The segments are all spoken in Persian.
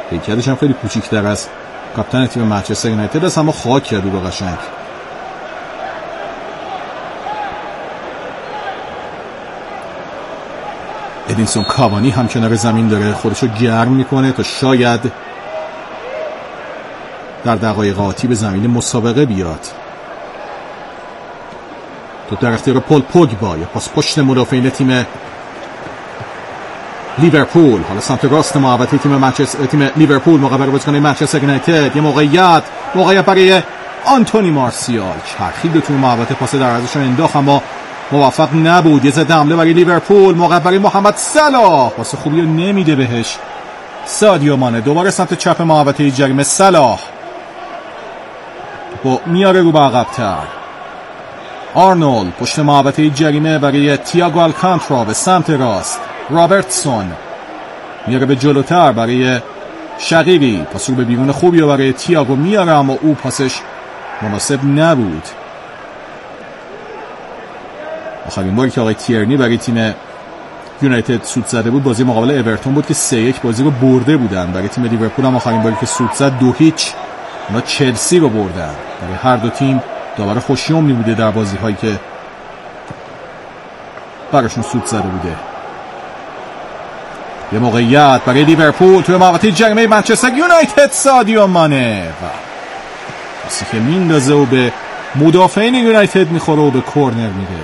هیکلش هم خیلی کوچیک‌تر از کاپیتان تیم منچستر یونایتد است، اما خاک کرد رو قشنگ. ادینسون کاوانی هم کنار زمین داره خودشو گرم میکنه تا شاید در دقایق آتی به زمین مسابقه بیاد. تو در اختیار پول پوگبا، یا پاس پشت مدافعین تیم لیورپول. حالا سمت راست محوطه تیم لیورپول مقابل بازیکن منچستر یونایتد. یه موقعیت برای آنتونی مارسیال، چرخید تو محوطه، پاس در ارزشون انداخت اما موفق نبود. یه ضد حمله برای لیورپول، موقع برای محمد صلاح، پاس خوبی رو نمیده بهش سادیو مانه. دوباره سمت چپ محوطه جریمه صلاح با میاره رو به عقب‌تر. آرنولد پشت محوطه جریمه برای تییاگو آلکانتارا به سمت راست. رابرتسون میاره به جلوتر برای شقیقی، پاس رو به بیرون خوبی رو برای تییاگو میاره اما او پاسش مناسب نبود. آخرین باری که آقای تیرنی برای تیم یونایتد سود زده بود بازی مقابل اورتون بود که 3-1 بازی رو برده بودن. برای تیم لیورپول هم آخرین باری که سود زد 2-0 اونا چلسی رو بردن. برای هر دو تیم داور خوشیومنی بوده در بازی هایی که براشون سود زده بوده. یه موقعیت برای لیورپول توی محوطه جریمه منچستر یونایتد، سادیو مانه پاسی که میندازه و به مدافعین یونایتد میخوره و به کورنر میره.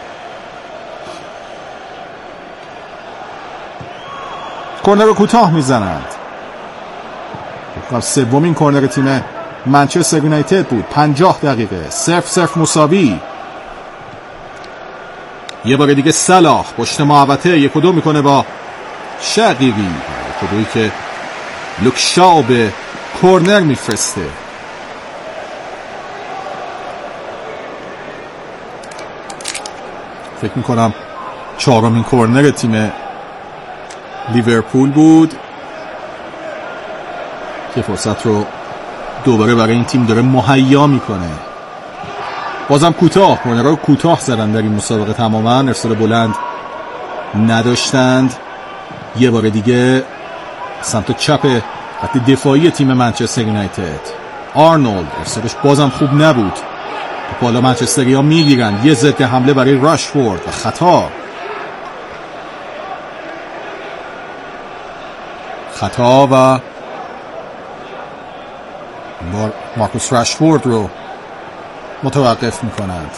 کورنر رو کوتاه میزنند. سومین کورنر تیم منچستر یونایتد بود. 50 دقیقه 0-0 مساوی. یه بار دیگه صلاح پشت محوطه 1-2 میکنه با شقیقی، 1-2 که لوکشاو به کورنر میفرسته. فکر میکنم 4مین کورنر تیم لیورپول بود که فرصت رو دوباره برای این تیم داره مهیا میکنه. بازم کوتاه، کورنرها رو کوتاه زدن در این مسابقه، تماما ارسال بلند نداشتند. یه بار دیگه سمت چپ خط دفاعی تیم منچستر یونایتد. آرنولد ارسالش بازم خوب نبود. بالا منچستریا میگیرن. یه ضد حمله برای راشفورد و خطا و مارکوس راشفورد رو متوقف میکنند.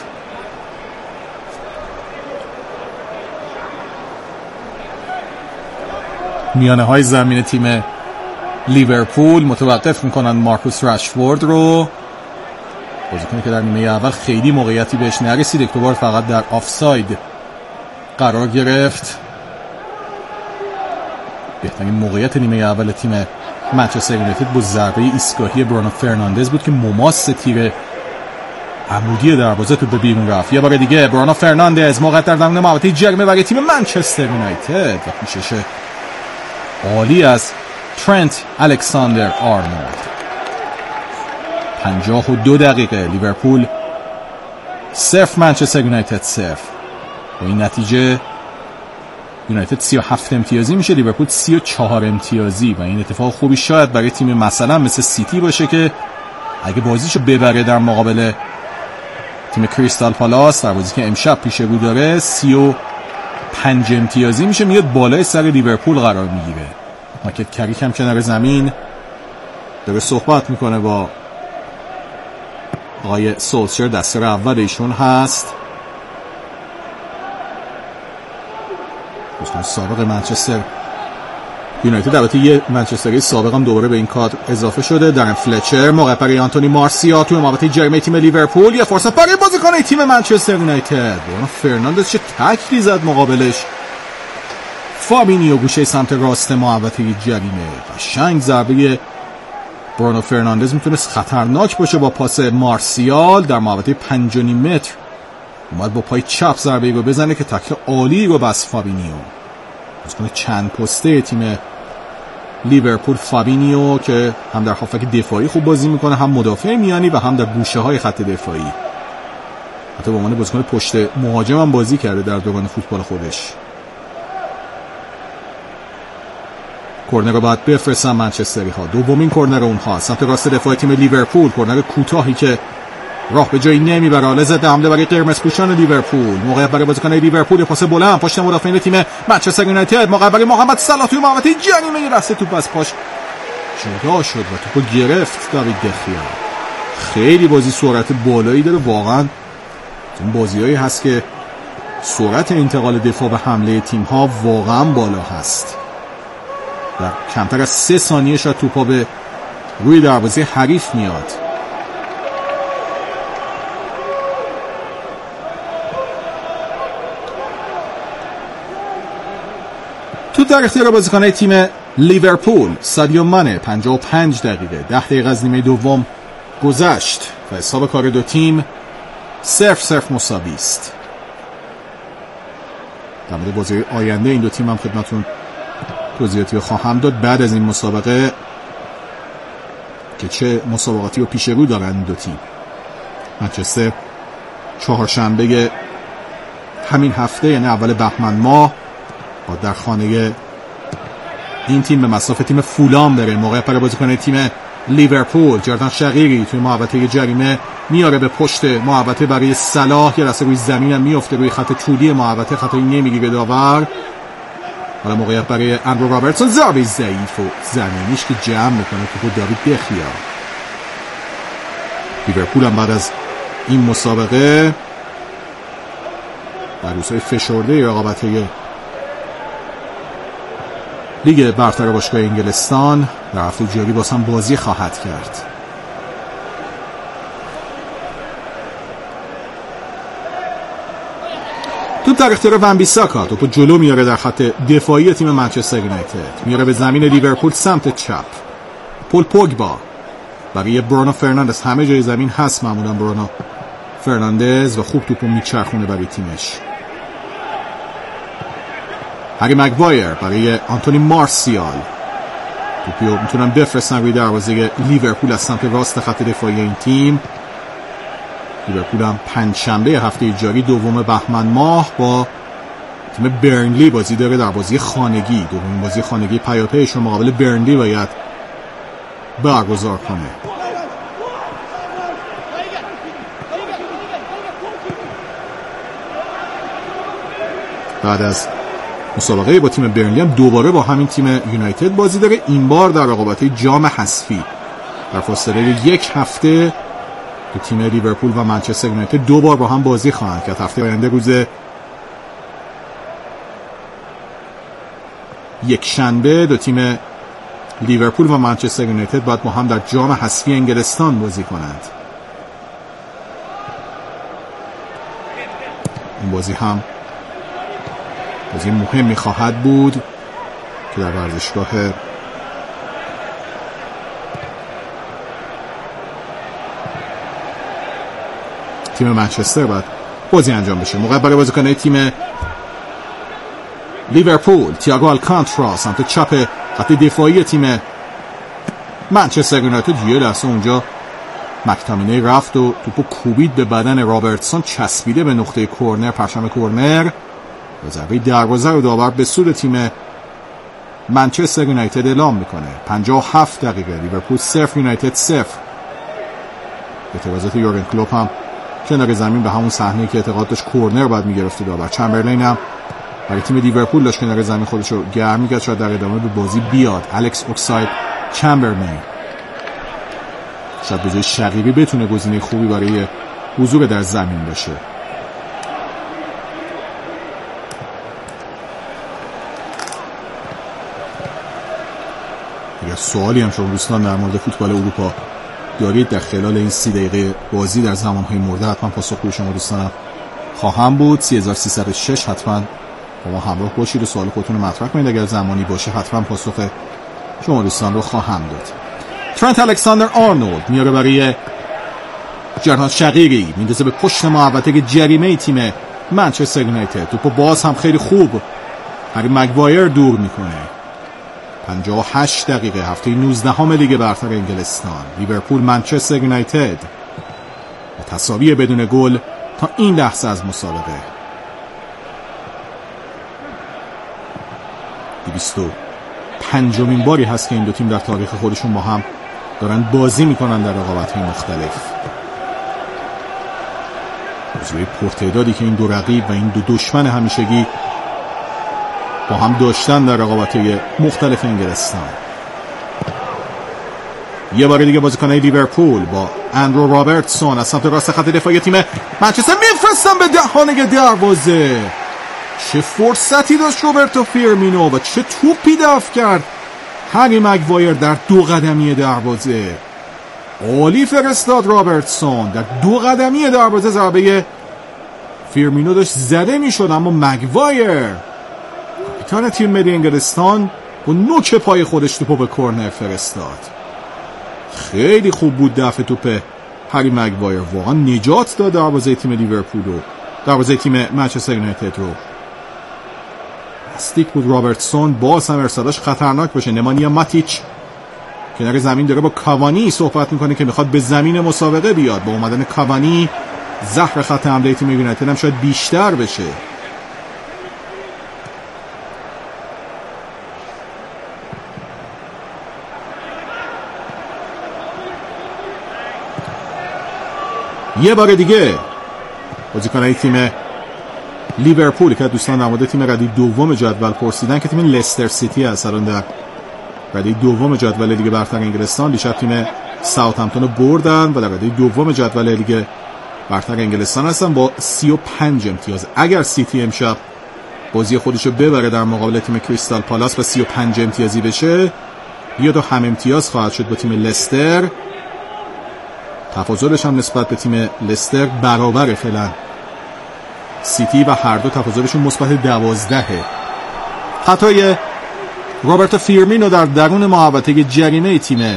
میانه های زمین تیم لیورپول متوقف میکنند مارکوس راشفورد رو، بازیکنی که در نیمه اول خیلی موقعیتی بهش نرسید، یک بار فقط در آفساید قرار گرفت. بهترین موقعیت نیمه اول تیم منچستر یونایتد با ضربه ایستگاهی برونو فرناندز بود که مماس تیر عمودی دروازه تو به بیرون رفت. یه بار دیگه برونو فرناندز موقع در درون محوطه جریمه برای تیم منچستر یونایتد و پیشش عالی از ترنت الکساندر آرنولد. 52 دقیقه لیورپول 0 منچستر یونایتد 0. با این نتیجه یونایتد 37 امتیازی میشه، لیورپول 34 امتیازی و این اتفاق خوبی شاید برای تیم مثلا مثل سیتی باشه که اگه بازیشو ببره در مقابل تیم کریستال پالاس، در بازی که امشب پیش رو داره، 35 امتیازی میشه، میاد بالای سر لیورپول قرار میگیره. مایکل کریک هم کنار زمین داره صحبت میکنه با آقای سولشر، دستیار اول ایشون هست. سابق منچستر یونایتد، البته یه منچستری سابق هم دوباره به این کادر اضافه شده. درن فلچر موقع برای آنتونی مارسیا توی محوطه جریمه تیم لیورپول. یه فرصت برای بازیکن تیم منچستر یونایتد، برونو فرناندز چه تکلی زد مقابلش. فابینیو گوشه سمت راست محوطه جریمه، قشنگ ضربه برونو فرناندز میتونست خطرناک باشه. با پاس مارسیال در محوطه 5.5 متر اومد با پای چپ ضربه رو بزنه که تکل عالی رو بس فابینیو. بازیکن چند پسته تیم لیورپول فابینیو که هم در هافک دفاعی خوب بازی میکنه، هم مدافع میانی و هم در گوشه های خط دفاعی. حتی به عنوان بازیکن پشت مهاجم هم بازی کرده در دوران فوتبال خودش. کرنر رو باید بفرستن منچستری ها. دومین کرنر اونها سمت راست دفاع تیم لیورپول، کرنر کوتاهی که راه به جایی نمیبره. حالا ضد حمله برای قرمزپوشان لیورپول، موقعیت برای بازیکن لیورپول، پاس بلند پشت مدافعین تیم منچستر یونایتد، موقعیت برای محمد صلاح توی محوطه جریمه، یه لحظه توپ از پاش جدا شد و توپو گرفت داوید دخیا. خیلی بازی سرعت بالایی داره واقعا. این بازیایی هست که سرعت انتقال دفاع به حمله تیم ها واقعا بالا هست. در کمتر از 3 ثانیه شاید توپا به روی دروازه حریف میاد. توپ در اختیار بازیکنان تیم لیورپول، سادیو مانه. 55 دقیقه 10 دقیقه از نیمه دوم گذشت و حساب کار دو تیم 0-0 مساوی است. در مورد بازی آینده این دو تیم هم خدمتتون توضیحاتی خواهم داد بعد از این مسابقه که چه مسابقاتی رو پیش رو دارن این دو تیم. منچستر چهارشنبه همین هفته یعنی اول بهمن ماه با در خانه این تیم به مصاف تیم فولام بره. موقع پر بازیکن تیم لیورپول، جردن شقیری توی محوطه جریمه میاره به پشت محوطه برای صلاح، یه لحظه روی زمین هم میفته روی خط طولی محوطه، خطایی نمیگیره داور. حالا موقعیت برای اندرو رابرتسون، ضربه ضعیف و زمینیش که جمع میکنه توپو داوید دخیا. لیورپول هم بعد از این مسابقه در روزهای فشرده رقابت‌های لیگ برتر باشگاه انگلستان در هفته جاری باز هم بازی خواهد کرد. توپ در اختیار ون بیساکا، توپو جلو میاره در خط دفاعی تیم منچستر یونایتد، میاره به زمین لیورپول سمت چپ. پول پوگبا برای برونو فرناندز، همه جای زمین هست معمولا برونو فرناندز و خوب توپو میچرخونه برای تیمش. هری مگوایر برای آنتونی مارسیال، توپیو میتونن بفرستن روی دروازه لیورپول از سمت راست خط دفاعی این تیم. لیورپول هم پنجشنبه هفته جاری دوم بهمن ماه با تیم برنلی بازی داره در بازی خانگی. دومین بازی خانگی پیاپیش رو مقابل برنلی باید برگزار کنه. بعد از مسابقه با تیم برنلی هم دوباره با همین تیم یونایتد بازی داره، این بار در رقابت جام حذفی. در فاصله یک هفته دو تیم لیورپول و منچستر یونایتد دوبار با هم بازی خواهند کرد. هفته آینده روز یک شنبه دو تیم لیورپول و منچستر یونایتد باید با هم در جام حذفی انگلستان بازی کنند. این بازی هم بازی مهمی خواهد بود که در ورزشگاه تیم منچستر باید بازی انجام بشه. موقع برای بازیکن تیم لیورپول، تییاگو آلکانتارا سمت چپ خط دفاعی تیم منچستر یونایتد، یه لحظه اونجا مک‌تامینی رفت و توپو کوبید به بدن رابرتسون، چسبیده به نقطه کرنر، پرچم کرنر و ضربه دروازه رو داور به سود تیم منچستر یونایتد اعلام میکنه. 57 دقیقه لیورپول 0 یونایتد 0. اعتراضات یورگن کلوپ هم کنار زمین به همون صحنه‌ای که اعتقاد داشت کرنر باید میگرفت داور. چمبرلین هم برای تیم لیورپول داشت کنار زمین خودش رو گرم میکرد شاید در ادامه به بازی بیاد. الکس اوکساید چمبرلین شاید به جای شقیری بتونه گزینه خوبی برای حضور در زمین باشه. اگر سوالی هم شما دوستان در مورد فوتبال اروپا دارید در خلال این 30 دقیقه بازی در زمانهای مرده، حتما پاسخگوی شما دوستانم خواهم بود. 3306 حتما با ما همراه باشید و سوال خودتون رو مطرح کنید. اگر زمانی باشه حتما پاسخ شما دوستان رو خواهم داد. ترنت الکساندر آرنولد میاره برای جرهان شقیری، میندازه به پشت محوطه جریمه تیم منچستر یونایتد. توپو باز هم خیلی خوب هری مگوایر دور میکنه. 58 دقیقه هفته 19 لیگ برتر انگلستان، لیورپول منچستر یونایتد با تساوی بدون گل تا این لحظه از مسابقه. 205 پنجمین باری هست که این دو تیم در تاریخ خودشون با هم دارن بازی میکنن در رقابت‌های مختلف. بازی‌های پرتعدادی که این دو رقیب و این دو دشمن همیشگی با هم داشتن در رقابت‌های مختلف انگلستان. یه بار دیگه بازیکن‌های لیورپول با اندرو رابرتسون از سمت راست خط دفاعی تیم منچستر میفرستن به دهانه دروازه. چه فرصتی داشت روبرتو فیرمینو و چه توپی دفع کرد هری مگوایر در دو قدمی دروازه. عالی فرستاد رابرتسون در دو قدمی دروازه. ضربه فیرمینو داشت زده میشد اما مگوایر کاپیتان تیم ملی انگلستان با نوک پای خودش توپو به کورنر فرستاد. خیلی خوب بود دفع توپ هری مگوایر، واقعا نجات داد دروازه تیم لیورپول رو، دروازه تیم منچستر یونایتد رو. استیک بود رابرتسون، باز هم ارسالش خطرناک باشه. نمانیا ماتیچ کنار زمین داره با کاوانی صحبت میکنه که میخواد به زمین مسابقه بیاد. با اومدن کاوانی زهر خط حمله تیم یونایتد هم شاید بیشتر بشه. یه بار دیگه بازیکن‌های تیم لیورپول که دوستان در مورد تیم ردی دوم جدول پرسیدن که تیم لستر سیتی هست الان در ردی دوم جدول لیگ برتر انگلستان. دیشب تیم ساوثهمپتون رو بردن و در ردی دوم جدول لیگ برتر انگلستان هستن با 35 امتیاز. اگر سیتی امشب بازی خودش رو ببره در مقابل تیم کریستال پالاس و 35 امتیازی بشه، یا دو هم امتیاز خواهد شد با تیم لستر. تفاضلش هم نسبت به تیم لستر برابره فعلا سیتی و هر دو تفاضلشون مثبت 12. خطای روبرتو فیرمینو در درون محوطه جریمه تیم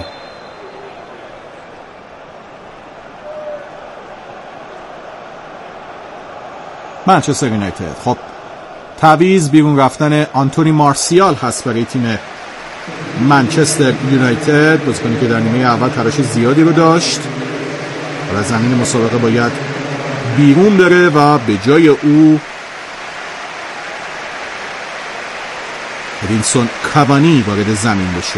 منچستر یونایتد. خب تعویض بیرون رفتن آنتونی مارسیال هست برای تیم منچستر یونایتد، بازیکنی که در نیمه اول تلاش زیادی رو داشت و از زمین مسابقه باید بیرون بره و به جای او ادینسون کاوانی وارد زمین بشه.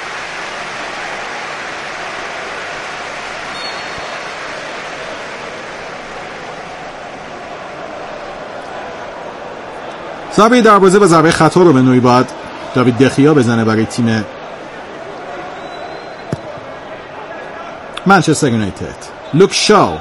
ضربه دروازه و ضربه خطا رو به نوعی باید داوید دخیا بزنه برای تیم منچستر یونایتد. لوک شاو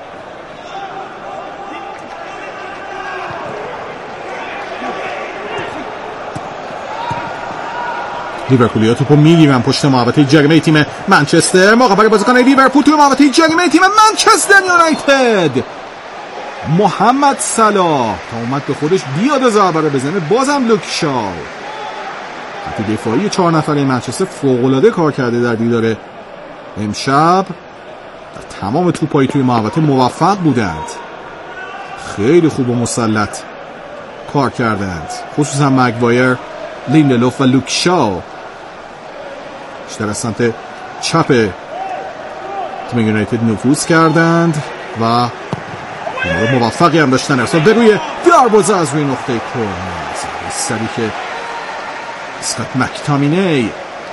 لیورپولیا توپو میگیرن پشت محوطه جریمه تیم منچستر. موقع برای بازیکن لیورپول توی محوطه جریمه تیم منچستر یونایتد. محمد صلاح تا اومد به خودش بیاد ضربه رو بزنه، بازم لوک شاو. خط دفاعی 4 نفره منچستر فوق‌العاده کار کرده در دیدار امشب. در تمام توپایی توی محوطه موفق بودند، خیلی خوب و مسلط کار کردند، خصوصا مگوایر، لیندلوف و لوک شاو. بیشتر از سمت چپ تیم یونایتد نفوذ کردند و موفقی هم داشتن ارسال به روی دروازه از روی نقطه کورنر. سری که اسکات مکتامینی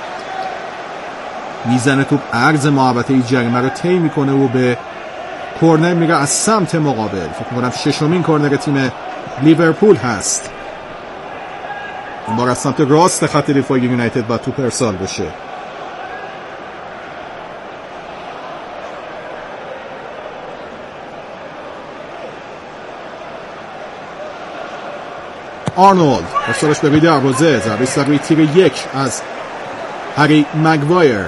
میزنه توپ عرض محوطه جریمه رو طی میکنه و به کورنر میره از سمت مقابل. فکر میکنم ششمین کورنر تیم لیورپول هست. این بار از سمت راست خط دفاعی یونایتد با توپ ارسال بشه. آرنولد ارسالش به روی دروازه، ضربه در روی تیر 1 از هری مگوایر.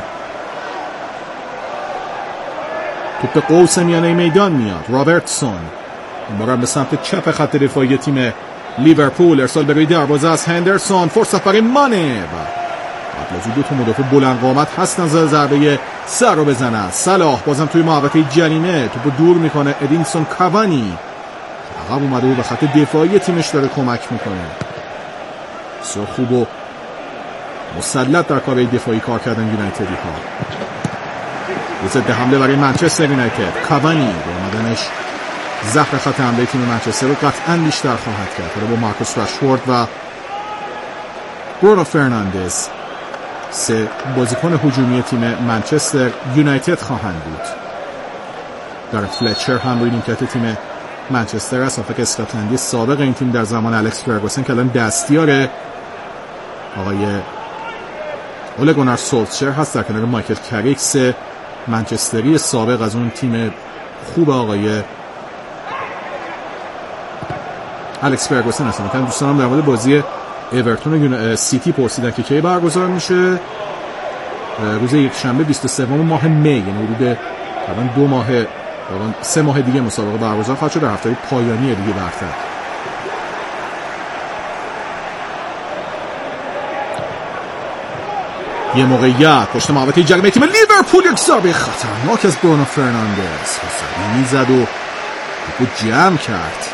توپ به قوس میانه میدان میاد. رابرتسون این بار به سمت چپ خط دفاعی تیم لیورپول، ارسال به روی دروازه از هندرسون. فرصت برای مانه و قبل از دو تا مدافع بلند قامت هستن ضربه سر رو بزنن. صلاح بازم توی محوطه جریمه توپو دور میکنه. ادینسون کاوانی عقب اومده و به خط دفاعی تیمش داره کمک میکنه. بسیار خوب و مسلط در کار دفاعی کار کردن یونایتدی ها. ضد حمله برای منچستر یونایتد. کاوانی با اومدنش زهر خط حمله تیم منچستر رو قطعا بیشتر خواهد کرد. با مارکوس راشفورد و برونو فرناندز سه بازیکن هجومی تیم منچستر یونایتد خواهند بود. در فلچر هم روی نیمکت تیم منچستر است، هافبک اسکاتلندی سابق این تیم در زمان الکس فرگوسن که الان دستیار آقای اوله گونار سولشر هست در کنار مایکل کریکس منچستری سابق از اون تیم خوب آقای الکس فرگوسن هست. مثلا دوستانم در مورد بازی اورتون و سیتی پرسیدن که کی برگزار میشه. روز یکشنبه 23 ماه می، یعنی حدود تقریبا 3 ماه دیگه مسابقه برگزار خواهد شد در هفته پایانی دیگه برتر. یه موقعیت پشت محوطه جریمه تیم لیورپول، یک ضربه خطرناک از برونو فرناندز میزد و جمع کرد.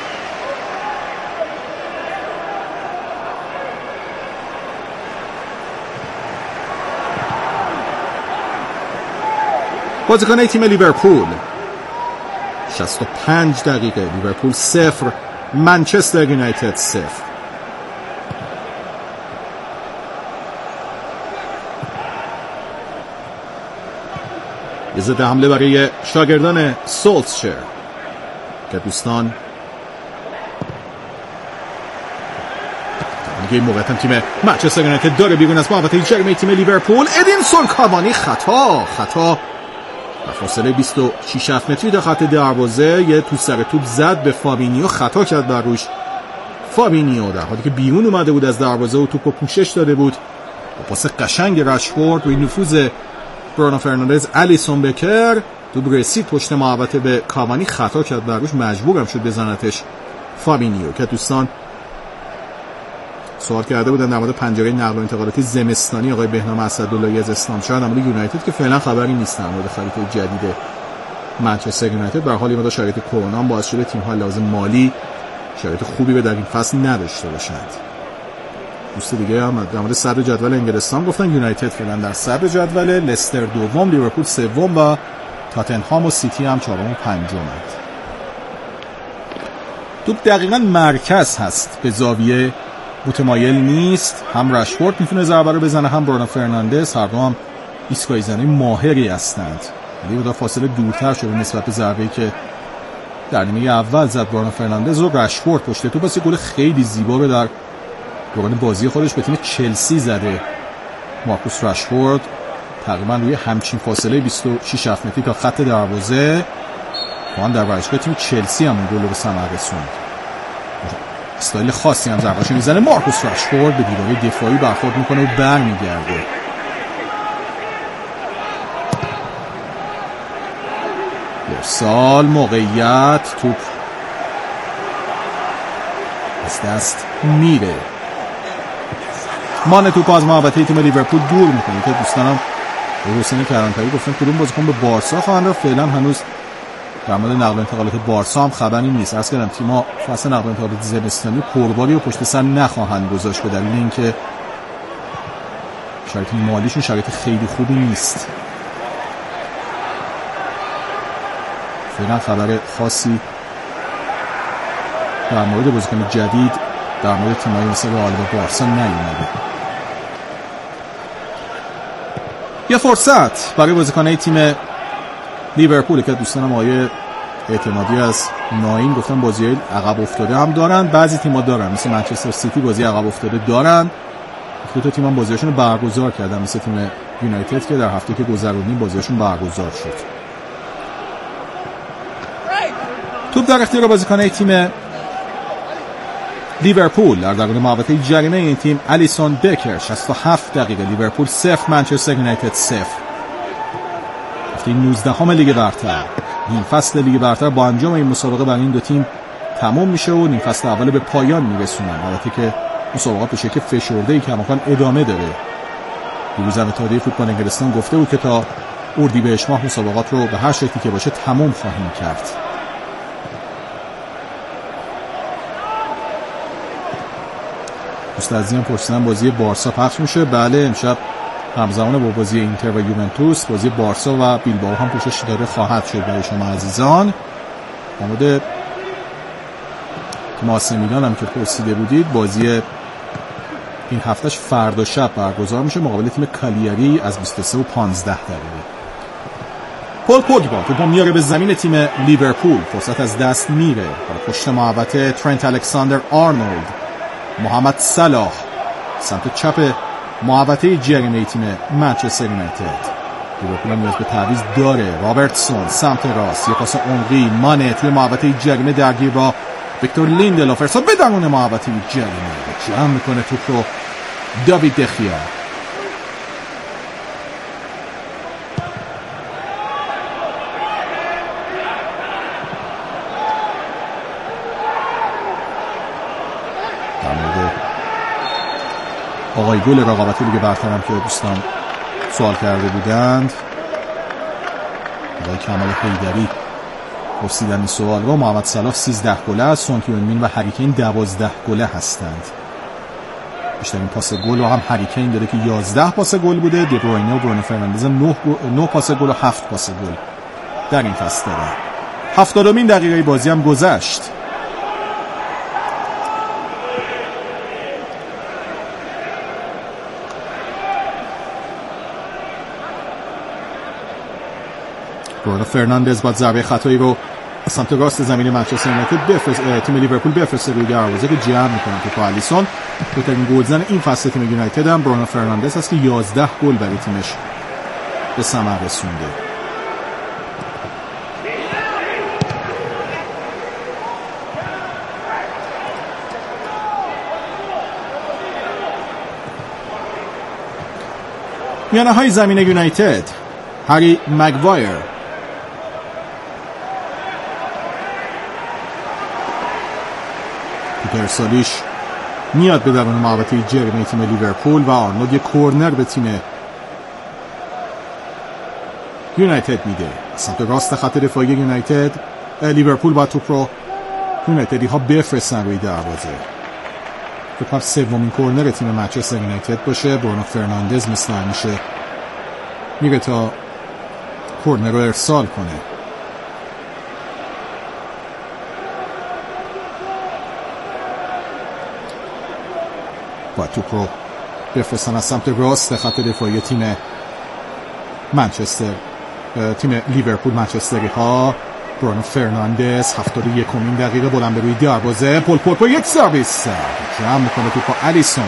بازیکن تیم لیورپول 65 دقیقه لیورپول 0 منچستر یونایتد 0. یه ضد حمله برای شاگردان سولشر که دوستان دیگه موقعا تیم منچستر یونایتد داره بیرون از محوطه جریمه تیم لیورپول. ادینسون کاوانی خطا و فاصله 26 متری تا خط دروازه یه تو سر توپ زد به فابینیو، خطا کرد بر روش فابینیو در حالی که بیرون اومده بود از دروازه و توپو پوشش داده بود. با پاس قشنگ رشفورد روی نفوذ برونو فرناندز الیسون بکر توپ رسید پشت محوطه به کاوانی، خطا کرد بر روش، مجبورم شد بزنتش فابینیو. که دوستان سوال کرده بودن در مورد پنجره نقل و انتقالات زمستانی آقای بهنام اسداللهی از اسلامشهر در مورد یونایتد که فعلا خبری نیست در مورد خرید جدید منچستر یونایتد. به حال این شرایط کرونا باعث شده تیم‌ها لازم مالی شرایط خوبی به در این فصل نداشته باشند. دوست دیگه هم در مورد صدر جدول انگلستان گفتن یونایتد فعلا در صدر جدول، لستر دوم، لیورپول سوم و تاتنهام و سیتی هم چهارم و پنجمند. توپ دقیقاً مرکز هست، به زاویه متمایل نیست. هم رشفورد میتونه ضربه رو بزنه، هم برونو فرناندز، هر دو هم ایستگاهی زنی ماهری هستند. ولی با فاصله دورتر شده نسبت به ضربه‌ای که در نیمه اول زد برونو فرناندز و رشفورد پشت توپ. واسه گل خیلی زیبا رو در دوران بازی خودش به تیم چلسی زده مارکوس رشفورد، تقریبا روی همچین فاصله 26 متری تا خط دروازه. وان در ورزشگاه تیم چلسی هم گل رو به ثمر رسوند. استایل خاصی هم ضربه‌اش میزنه مارکوس رشفورد، به دیواره دفاعی برخورد میکنه و برمیگرده. ارسال، موقعیت، توپ از دست میره. مان توپ از محوطه تیم لیورپول دور میکنه که دوستانم حسین کرانتایی گفتن کدوم بازیکن به بارسا خواهند رفت. فعلا هنوز در مورد نقل و انتقالات بارسا هم خبری نیست. عرض کردم تیم‌ها فصل نقل و انتقالات زمستانی پرباری و پشت سر نخواهند گذاشت به دلیل اینکه شرایط مالیشون شرایط خیلی خوبی نیست. فعلا خبر خاصی در مورد بازیکن جدید در مورد تیم‌های مثل رئال و بارسا نیومده. یه فرصت برای بازیکن‌های تیم لیورپول که دوستانم آقای اعتمادی از ناین گفتن بازی عقب افتاده هم دارن. بعضی تیم‌ها دارن، مثل منچستر سیتی بازی عقب افتاده دارن. دو تا تیم هم بازیاشون رو برگزار کردن، مثل تیم یونایتد که در هفته که گذرونیم بازیاشون برگزار شد. توپ در اختیار بازیکن‌های تیم لیورپول در داخل محوطه جریمه این تیم الیسون بکر. 67 دقیقه لیورپول 0 منچستر یونایتد 0. هفته 19 لیگ برتر، نیم فصل لیگ برتر با انجام این مسابقه برای این دو تیم تمام میشه و نیم فصل اول به پایان میرسونن. البته که مسابقات به شکل فشرده‌ای کماکان ادامه داره. دیروز اتحادیه فوتبال انگلستان گفته بود که تا اردیبهشت ماه مسابقات رو به هر شکلی که باشه تمام خواهیم کرد. دوست هم پرسیدن بازی بارسا پخش میشه. بله، امشب همزمان با بازی اینتر و یوونتوس بازی بارسا و بیلبائو هم پوشش داده خواهد شد برای شما عزیزان. در مورد تیم آسی میلان هم که پرسیده بودید، بازی این هفتهش فردا شب برگزار میشه مقابل تیم کالیاری از 23 و 15 دقیقه. پول پوگبا توپو میاره به زمین تیم لیورپول، فرصت از دست میره. پشت محوطه ترنت الکساندر آرنولد، محمد صلاح سمت چپ محوطه جریمه تیم منچستر یونایتد. لیورپول نیاز به تعویض داره. رابرتسون سمت راست، یه پاس اونقی، مانه توی محوطه جریمه درگیر با ویکتور لیندلوف، ارسال به درون محوطه جریمه، جمع میکنه توپ رو داوید دخیا. در مورد آقای گل رقابت لیگ برتر که دوستان سوال کرده بودند، آقای کمال حیدری پرسیدن این سوال رو. محمد صلاح 13 گله است، سون هیون-مین و هری کین 12 گله هستند. بیشترین پاس گل رو هم هری کین داره که 11 پاس گل بوده. دی بروینه و برونو فرناندز 9 پاس گل و 7 پاس گل در این فصل داره. 70مین دقیقه بازی هم گذشت. برونو فرناندز با ضربه خطایی رو سمت راست زمین منچستر یونایتد تیم لیورپول بفرسته روی دروازه که جمع میکنه که با الیسون. بهترین گلزن این فصل تیم یونایتد هم برونو فرناندز هست که 11 گل برای تیمش به ثمر رسونده. میانه های زمین یونایتد، هری مگوایر ارسالیش میاد به درون محوطه جریمه تیم لیورپول و آرنولد یه کورنر به تیم یونایتد میده. سمت راست خط دفاعی یونایتد، لیورپول با توپ رو یونایتدی ها بفرستن روی دروازه. فکر کنم سومین کورنر تیم منچستر یونایتد باشه. برونو فرناندز مثل همیشه میره تا کورنر رو ارسال کنه. با توپ رو بفرستن از سمت راست خط دفاعی تیم لیورپول منچستری ها. برونو فرناندز 71مین دقیقه بلند به روی دروازه. پول پوگبا یک سرویس جمع میکنه توپ با الیسون.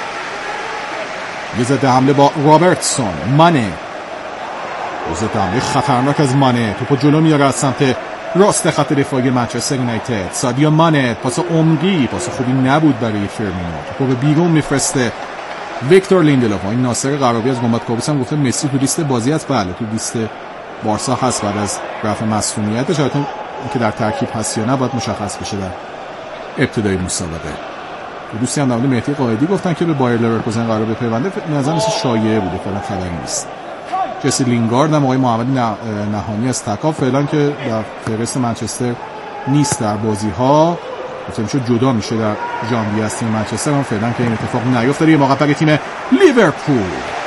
یه ضد حمله با رابرتسون. مانه ضد حمله خطرناک از مانه، توپو جلو میاره از سمت راست خط دفاعی منچستر یونایتد. سادیو مانه پاس عمقی، پاس خوبی نبود برای فرمینو، توپو به بیرون میفرسته ویکتور لیندلوف. این ناصر قرابی از گنبد کابوس هم گفته مسی تو لیست بازی است. بله تو لیست بارسا هست بعد از رفع مصونیتش. البته اینکه در ترکیب هست یا نه باید مشخص بشه در ابتدای مسابقه. دوستی هم در مورد مهدی قائدی گفتن که به بایر لورکوزن قرار بپیونده، به نظر مثل شایعه بوده، فعلا خبری نیست. جسی لینگارد هم آقای محمد نهانی از تکا فعلا که در فهرست منچستر نیست در بازی ها، گفته میشه جدا میشه در ژانویه از تیم منچستر، هم فعلا که این اتفاق نیفتاده. یه موقع برای تیم لیورپول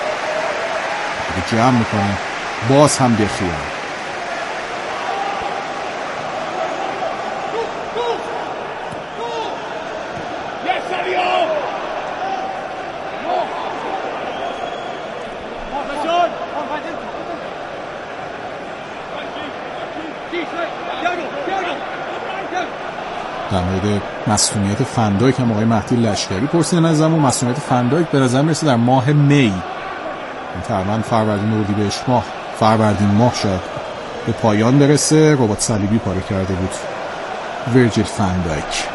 جمع میکنه، باز هم دخیا. در مورد مسئولیت فندایک هم آقای مهدی لشکری پرسیدن از زمان. مسئولیت فندایک به نظر میرسه در ماه می، تقریبا فروردین ماه شاید به پایان برسه. رباط صلیبی پاره کرده بود ورجیل فندایک.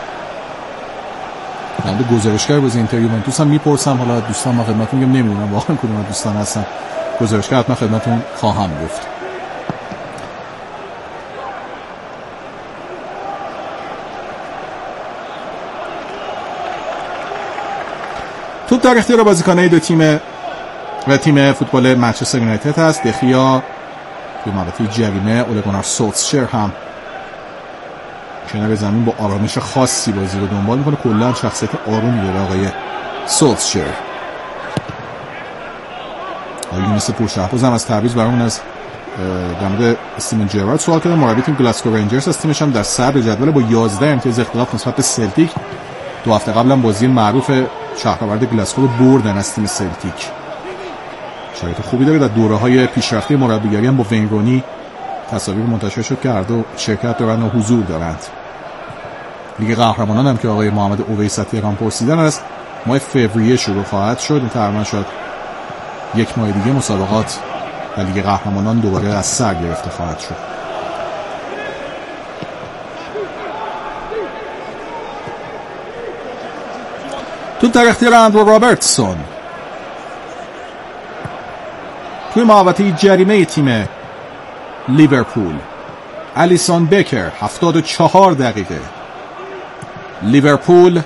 من گزارشگر بازی اینتر یوونتوس هم میپرسم، حالا دوستان ما خدمتتون میگم نمیدونم واقعا کدوم دوستان هستن، گزارشگر حتما خدمتتون خواهم گفت. توپ در اختیار بازیکنان دو تیم و تیم فوتبال منچستر یونایتد هست. دخیا توی محوطه جریمه، اوله گونار سولشر هم کنار زمین با آرامش خاصی بازی رو دنبال میکنه. کلا شخصیت آرومی داره آقای سولشر. یونس پورشهباز هم از تعویض برامون از در مورد استیون جرارد سوال کرده. مربی تیم گلاسکو رنجرز از تیمش هم در صدر جدول با 11 امتیاز اختلاف نسبت به سلتیک. 2 هفته قبل هم بازی معروف شهرآورد گلاسکو رو بردن از تیم سلتیک. شرایط خوبی داره. در دوره‌های پیشرفته مربیگری هم با وین رونی تصاویر منتشر شد که هر دو شرکت دارن و حضور دارند. لیگ قهرمانان هم که آقای محمد اویس تهران پرسیدن است، ماه فوریه شروع خواهد شد. این تقریبا شاید یک ماه دیگه مسابقات در لیگ قهرمانان دوباره از سر گرفته خواهد شد. تو در اختیار اندرو رابرتسون توی محوطه جریمه تیم لیورپول. الیسون بکر 74 دقیقه. لیورپول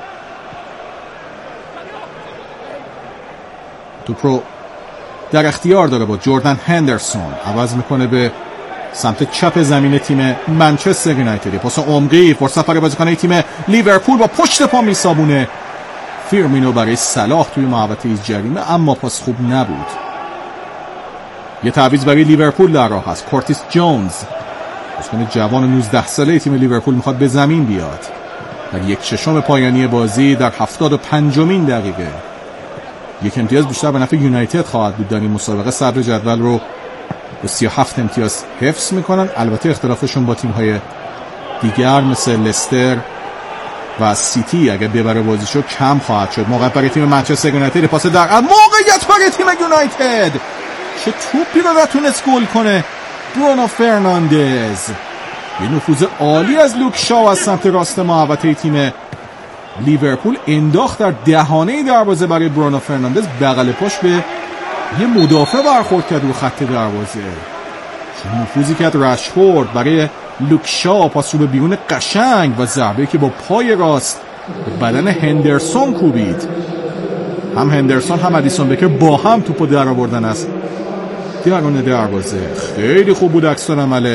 توپ رو در اختیار داره با جردن هندرسون. عوض میکنه به سمت چپ زمین تیم منچستر یونایتد. پاس عمقی، فرصت برای بازیکن تیم لیورپول با پشت پا میسابونه فیرمینو برای صلاح توی محوطه جریمه، اما پاس خوب نبود. یه تعویض برای لیورپول در راه است. کورتیس جونز، بازیکن جوان 19 ساله تیم لیورپول، میخواد به زمین بیاد. در یک ششم پایانی بازی در 75مین دقیقه یک امتیاز بیشتر به نفع یونایتد خواهد بود در این مسابقه. صدر جدول رو با 37 امتیاز حفظ میکنن. البته اختلافشون با تیم‌های دیگر مثل لستر و سیتی اگر ببره بازیشو کم خواهد شد. موقعیت برای تیم منچستر یونایتد، پاس در موقعیت برای تیم یونایتد. چه توپی رو نتونست گل کنه برونو فرناندز. یه نفوذ عالی از لوک شاو از سمت راست محوطه تیم لیورپول انداخت در دهانه دروازه برای برونو فرناندز. بغل پاش به یه مدافع برخورد کرد رو خط دروازه. چه نفوذی کرد رشفورد برای لوک شاو. پاس رو به بیرون قشنگ و ضربه‌ای که با پای راست به بدن هندرسون کوبید. هم هندرسون هم الیسون بکر با هم توپو در آوردن است درون دروازه. خیلی خوب بود عکس‌العمل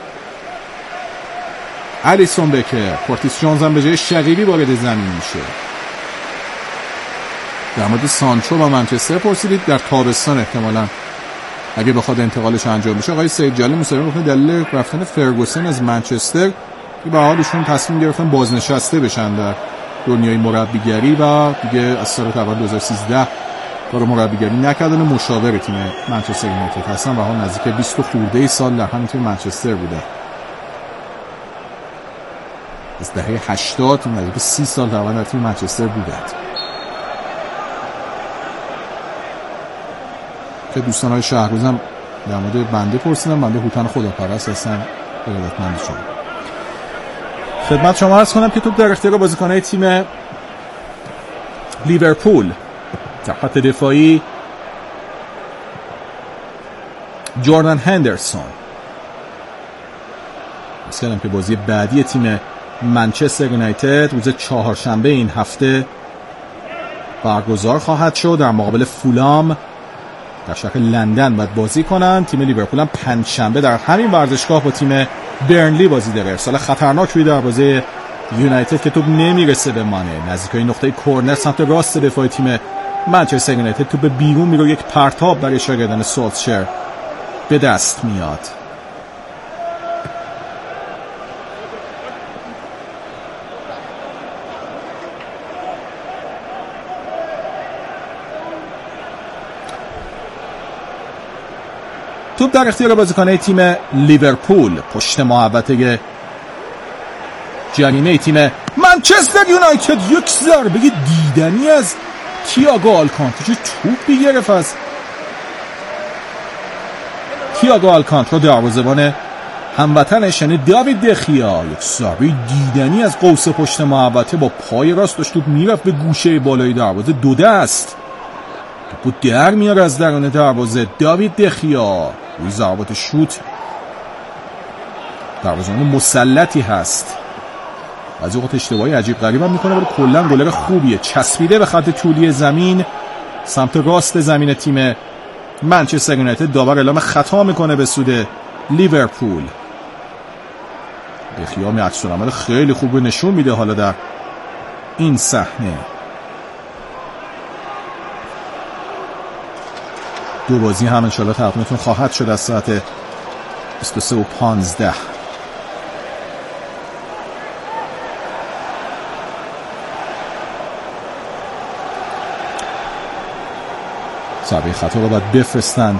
الیسون بکر. کورتیس جونز هم به جای شقیبی وارد زمین میشه. در مورد سانچو و منچستر پرسیدید. در تابستان احتمالاً اگه بخواد انتقالش انجام بشه. آقای سید جلیل موسوی گفت دلیل رفتن فرگوسن از منچستر که به حالشون تصمیم گرفتن بازنشسته بشن در دنیای مربیگری و دیگه از سال اول 2013 کار مربیگری نکردن و مشاور تیم منچستر یونایتد هستن و حال نزدیک 20 خورده سال در همین تیم منچستر بوده. از دهه 80 نزدیک 30 سال در تیم منچستر بودند. که دوستان‌های شهرروز هم در مورد بنده پرسیدن. بنده هوتن خداپرست هستم. ارادتمند شما. خدمت شما عرض کنم که توپ در اختیار بازیکن‌های تیم لیورپول. در خط دفاعی جردن هندرسون. مثلا که بازی بعدی تیم منچستر یونایتد روز چهارشنبه این هفته برگزار خواهد شد در مقابل فولام. در شهر لندن باید بازی کنن. تیم لیورپول هم پنجشنبه در همین ورزشگاه با تیم برنلی بازی داره. ارسال خطرناک روی دروازه یونایتد که توپ نمیرسه به مانع. نزدیکای نقطه کورنر سمت راست دفاع تیم منچستر یونایتد توپ به بیرون میره. یک پرتاب برای شاگردان سولشر به دست میاد. توپ در اختیار بازیکنان تیم لیورپول. پشت محوطه جریمه تیم منچستر یونایتد. یک ضربه دیدنی از تییاگو آلکانتارا. چه توپی گرفت از تییاگو آلکانتارا دروازه‌بان هموطنش یعنی داوید دخیا. یک ضربه دیدنی از قوس پشت محوطه با پای راست داشت توپ میرفت به گوشه بالای دروازه. دو دست توپو در میاره از درون دروازه. داوید دخیا روی ضربات شوت دروازه‌بان مسلطی هست. از اوقات اشتباهی عجیب غریب هم میکنه ولی کلا گلر خوبیه. چسبیده به خط طولی زمین سمت راست زمین تیم منچستر یونایتد. داور اعلام خطا میکنه به سود لیورپول. بخیام عکس‌العمل خیلی خوب نشون میده حالا در این صحنه. دو بازی هم انشالله تقدیمتون خواهد شد از ساعت 23:15. ضربه خطا رو باید بفرستند